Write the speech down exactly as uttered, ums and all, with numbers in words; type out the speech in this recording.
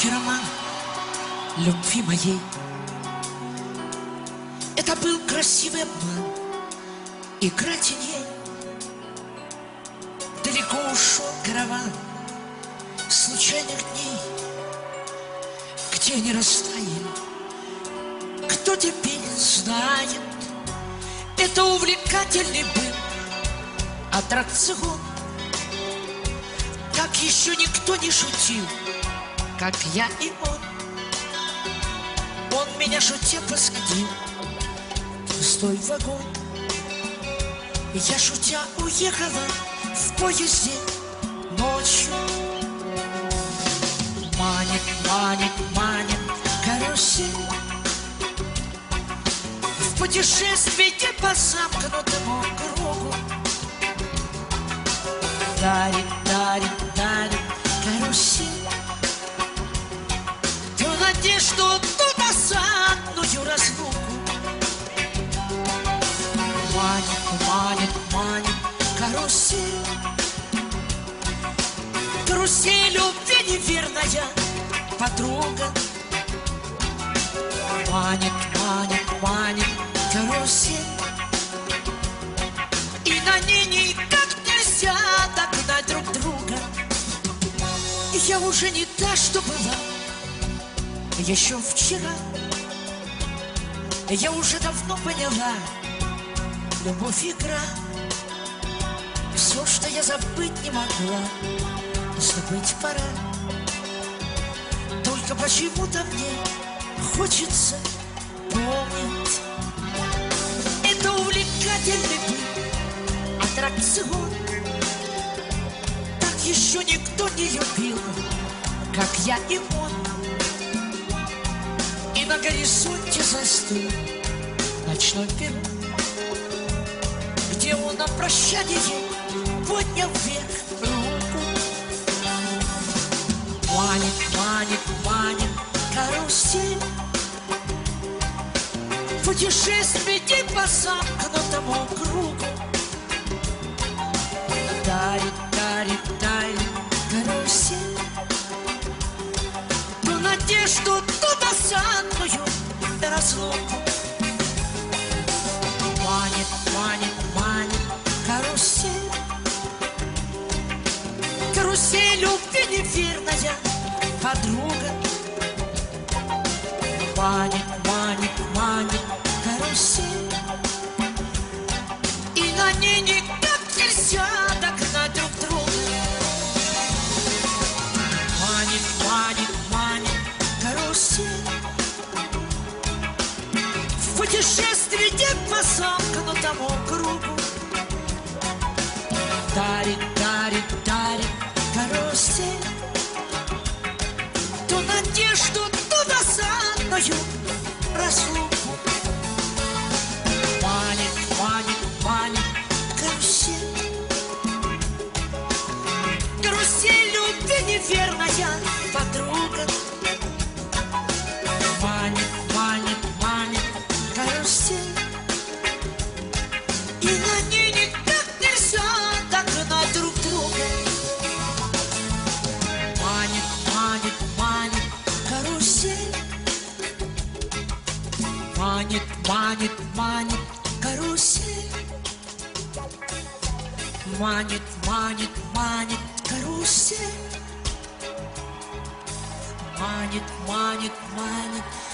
Яркий роман любви моей. Это был красивый обман, игра теней. Далеко ушел караван случайных дней. Где они растаяли, кто теперь знает? Это увлекательный был аттракцион. Как еще никто не шутил, как я и он. Он меня шутя посадил в пустой вагон. И я шутя уехала в поезде ночью. Манит, манит, манит карусель в путешествии по замкнутому кругу. Дарит, дарит, дарит карусель то надежду, то досадную разлуку. Манит, манит, манит карусель, карусель любви неверная подруга. Манит, манит, манит карусель, и на ней никак нельзя догнать друг друга. И я уже не та, что была еще вчера. Я уже давно поняла, любовь игра. Все, что я забыть не могла, забыть пора. Только почему-то мне хочется помнить. Это увлекательный был аттракцион. Так еще никто не любил, как я и он. И на горизонте застыл ночной перрон, где он на прощание поднял вверх руку. Манит, манит, манит карусель путешествие по замкнутому кругу. Дарит, дарит, дарит карусель то надежду, то досадную разлуку. Манит, манит, манит карусель, карусель любви неверная подруга. Манит, манит, манит карусель, и на ней никак нельзя догнать друг друга. Манит, манит, манит карусель в путешествии по замкнутому кругу. Дарит, дарит, дарит карусель то надежду, то досадную разлуку. Манит, манит, манит карусель, карусель любви неверная подруга. Манит, манит, манит карусель, и на ней никак нельзя догнать друг друга. Манит, манит, манит карусель, манит, манит, манит карусель, манит, манит, манит карусель, манит, манит, манит